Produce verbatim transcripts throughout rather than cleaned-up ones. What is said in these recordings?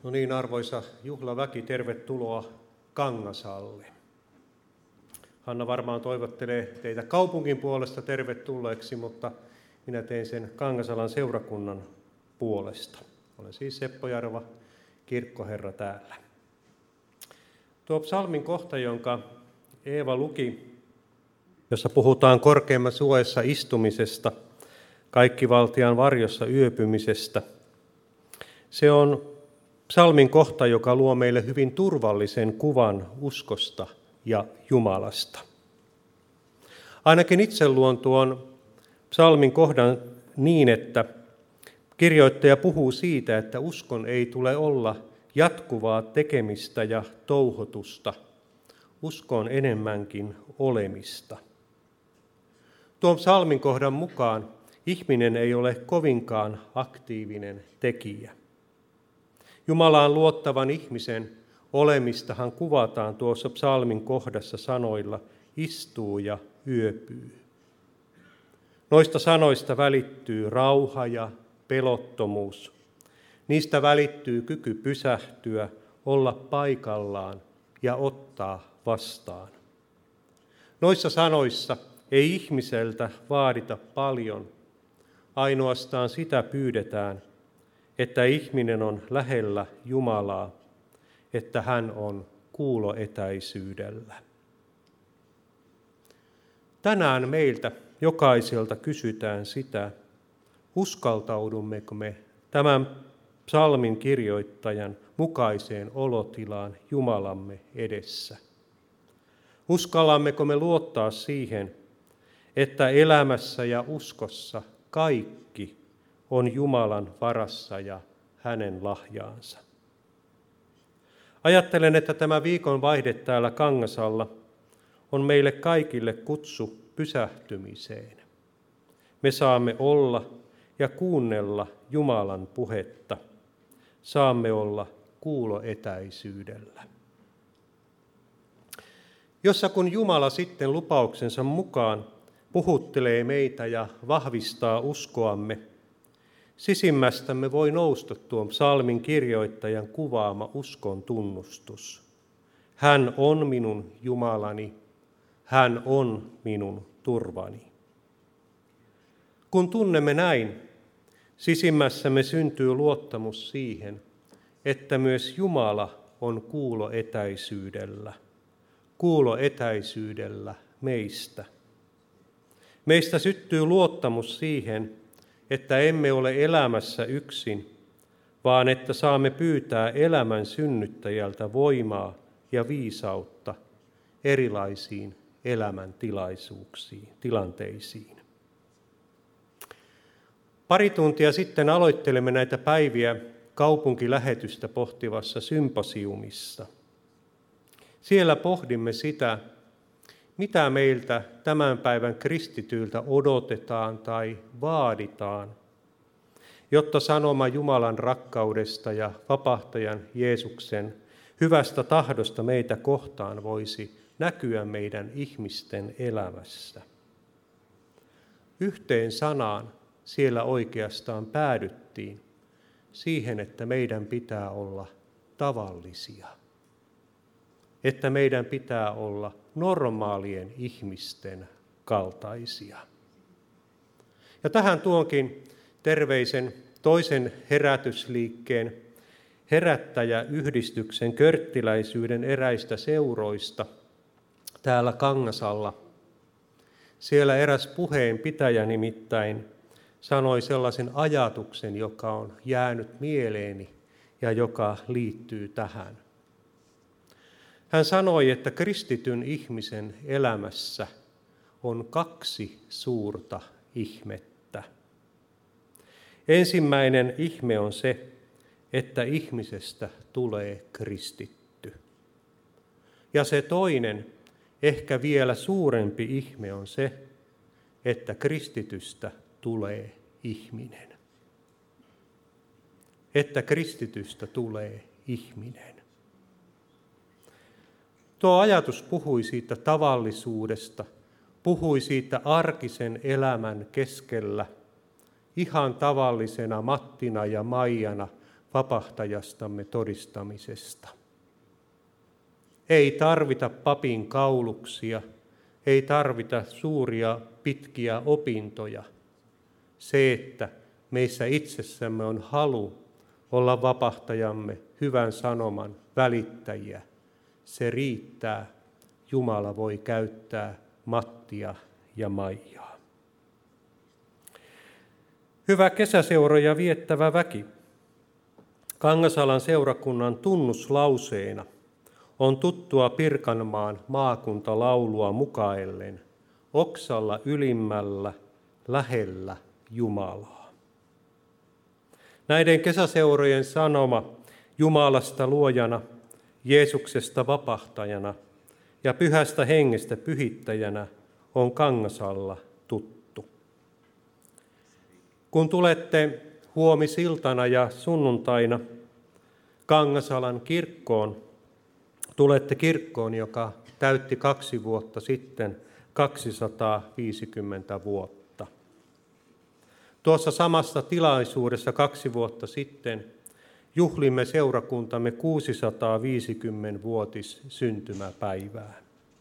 No niin, arvoisa juhlaväki, tervetuloa Kangasalle. Hanna varmaan toivottelee teitä kaupungin puolesta tervetulleeksi, mutta minä teen sen Kangasalan seurakunnan puolesta. Olen siis Seppo Jarva, kirkkoherra täällä. Tuo psalmin kohta, jonka Eeva luki, jossa puhutaan korkeimman suojassa istumisesta, kaikkivaltiaan varjossa yöpymisestä, se on psalmin kohta, joka luo meille hyvin turvallisen kuvan uskosta ja Jumalasta. Ainakin itse luon tuon psalmin kohdan niin, että kirjoittaja puhuu siitä, että uskon ei tule olla jatkuvaa tekemistä ja touhotusta. Usko on enemmänkin olemista. Tuon psalmin kohdan mukaan ihminen ei ole kovinkaan aktiivinen tekijä. Jumalaan luottavan ihmisen olemistahan kuvataan tuossa psalmin kohdassa sanoilla istuu ja yöpyy. Noista sanoista välittyy rauha ja pelottomuus. Niistä välittyy kyky pysähtyä, olla paikallaan ja ottaa vastaan. Noissa sanoissa ei ihmiseltä vaadita paljon, ainoastaan sitä pyydetään, että ihminen on lähellä Jumalaa, että hän on kuuloetäisyydellä. Tänään meiltä jokaiselta kysytään sitä, uskaltaudummeko me tämän psalmin kirjoittajan mukaiseen olotilaan Jumalamme edessä. Uskallammeko me luottaa siihen, että elämässä ja uskossa kaikki on Jumalan varassa ja hänen lahjaansa. Ajattelen, että tämä viikon vaihde täällä Kangasalla on meille kaikille kutsu pysähtymiseen. Me saamme olla ja kuunnella Jumalan puhetta. Saamme olla kuuloetäisyydellä. Jossa kun Jumala sitten lupauksensa mukaan puhuttelee meitä ja vahvistaa uskoamme, sisimmästämme voi nousta tuon psalmin kirjoittajan kuvaama uskon tunnustus. Hän on minun Jumalani, hän on minun turvani. Kun tunnemme näin, sisimmässämme syntyy luottamus siihen, että myös Jumala on kuuloetäisyydellä, kuuloetäisyydellä meistä. Meistä syttyy luottamus siihen, että emme ole elämässä yksin, vaan että saamme pyytää elämän synnyttäjältä voimaa ja viisautta erilaisiin elämäntilaisuuksiin, tilanteisiin. Pari tuntia sitten aloittelemme näitä päiviä kaupunkilähetystä pohtivassa symposiumissa. Siellä pohdimme sitä, mitä meiltä tämän päivän kristityiltä odotetaan tai vaaditaan, jotta sanoma Jumalan rakkaudesta ja vapahtajan Jeesuksen hyvästä tahdosta meitä kohtaan voisi näkyä meidän ihmisten elämässä. Yhteen sanaan siellä oikeastaan päädyttiin siihen, että meidän pitää olla tavallisia. Että meidän pitää olla normaalien ihmisten kaltaisia. Ja tähän tuonkin terveisen toisen herätysliikkeen herättäjäyhdistyksen körttiläisyyden eräistä seuroista täällä Kangasalla. Siellä eräs puheenpitäjä nimittäin sanoi sellaisen ajatuksen, joka on jäänyt mieleeni ja joka liittyy tähän. Hän sanoi, että kristityn ihmisen elämässä on kaksi suurta ihmettä. Ensimmäinen ihme on se, että ihmisestä tulee kristitty. Ja se toinen, ehkä vielä suurempi ihme on se, että kristitystä tulee ihminen. Että kristitystä tulee ihminen. Tuo ajatus puhui siitä tavallisuudesta, puhui siitä arkisen elämän keskellä, ihan tavallisena Mattina ja Maijana vapahtajastamme todistamisesta. Ei tarvita papin kauluksia, ei tarvita suuria pitkiä opintoja. Se, että meissä itsessämme on halu olla vapahtajamme hyvän sanoman välittäjiä, se riittää. Jumala voi käyttää Mattia ja Maijaa. Hyvä kesäseuroja viettävä väki. Kangasalan seurakunnan tunnuslauseena on tuttua Pirkanmaan maakuntalaulua mukaillen oksalla ylimmällä, lähellä Jumalaa. Näiden kesäseurojen sanoma Jumalasta luojana, Jeesuksesta vapahtajana ja Pyhästä Hengestä pyhittäjänä on Kangasalla tuttu. Kun tulette huomisiltana ja sunnuntaina Kangasalan kirkkoon, tulette kirkkoon, joka täytti kaksi vuotta sitten kaksisataaviisikymmentä vuotta. Tuossa samassa tilaisuudessa kaksi vuotta sitten juhlimme seurakuntamme kuusisataaviisikymmenvuotis syntymäpäivää.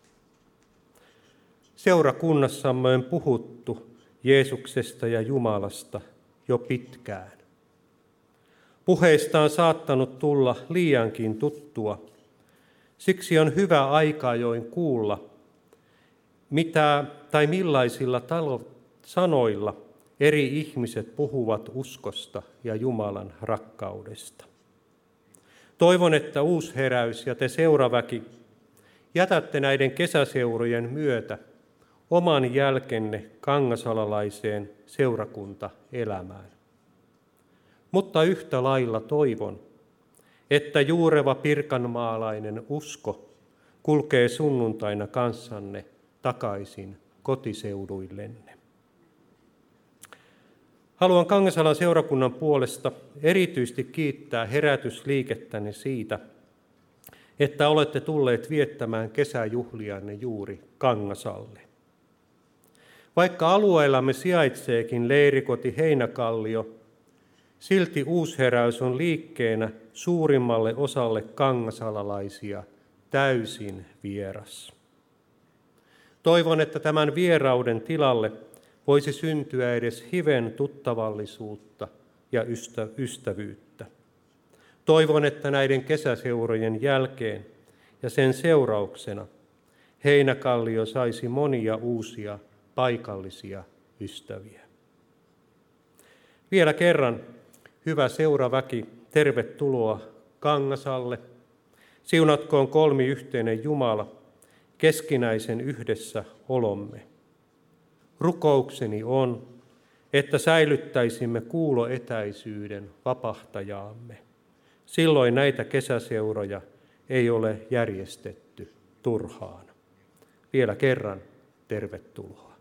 Seurakunnassamme on puhuttu Jeesuksesta ja Jumalasta jo pitkään. Puheista on saattanut tulla liiankin tuttua. Siksi on hyvä aika ajoin kuulla, mitä tai millaisilla talo- sanoilla eri ihmiset puhuvat uskosta ja Jumalan rakkaudesta. Toivon, että Uusheräys ja te seuraväki jätätte näiden kesäseurojen myötä oman jälkenne kangasalalaiseen seurakuntaelämään. Mutta yhtä lailla toivon, että juureva pirkanmaalainen usko kulkee sunnuntaina kanssanne takaisin kotiseuduillenne. Haluan Kangasalan seurakunnan puolesta erityisesti kiittää herätysliikettänne siitä, että olette tulleet viettämään kesäjuhlianne juuri Kangasalle. Vaikka alueellamme sijaitseekin leirikoti Heinäkallio, silti Uusheräys on liikkeenä suurimmalle osalle kangasalalaisia täysin vieras. Toivon, että tämän vierauden tilalle voisi syntyä edes hiven tuttavallisuutta ja ystävyyttä. Toivon, että näiden kesäseurojen jälkeen ja sen seurauksena Heinäkallio saisi monia uusia paikallisia ystäviä. Vielä kerran, hyvä seuraväki, tervetuloa Kangasalle. Siunatkoon kolmiyhteinen Jumala keskinäisen yhdessä olomme. Rukoukseni on, että säilyttäisimme kuuloetäisyyden vapahtajaamme. Silloin näitä kesäseuroja ei ole järjestetty turhaan. Vielä kerran tervetuloa.